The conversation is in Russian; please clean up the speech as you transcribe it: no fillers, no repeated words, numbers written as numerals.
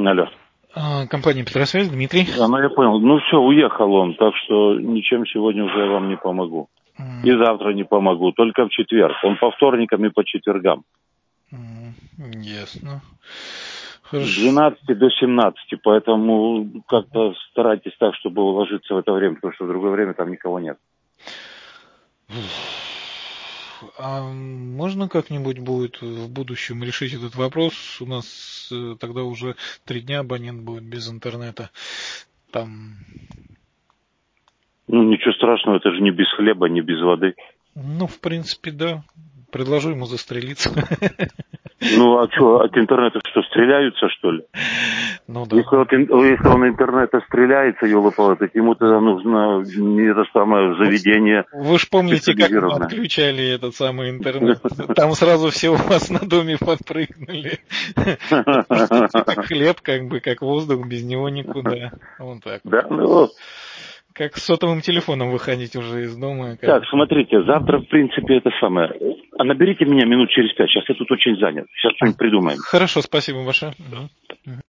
Алло. Компания «Петросвязь», Дмитрий. Да, ну я понял. Ну все, уехал он, так что ничем сегодня уже я вам не помогу. И завтра не помогу, только в четверг. Он по вторникам и по четвергам. Ясно. С Хорошо. 12 до 17, поэтому как-то старайтесь так, чтобы уложиться в это время, потому что в другое время там никого нет. А можно как-нибудь будет в будущем решить этот вопрос? У нас тогда уже 3 дня абонент будет без интернета. Там... Ну, ничего страшного, это же не без хлеба, не без воды. Ну, в принципе, да. Предложу ему застрелиться. Ну, а что, от интернета что, стреляются, что ли? Ну да. Если он интернета стреляется, ёлопало, так ему тогда нужно это самое заведение Вы ж помните, как мы специализированное. отключали этот самый интернет? Там сразу все у вас на доме подпрыгнули. Как хлеб, как воздух, без него никуда. Вот так. Да, ну... Как с сотовым телефоном выходить уже из дома. Так, смотрите, завтра, в принципе, это самое. А наберите меня минут через 5. Сейчас я тут очень занят. Сейчас что-нибудь придумаем. Хорошо, спасибо большое.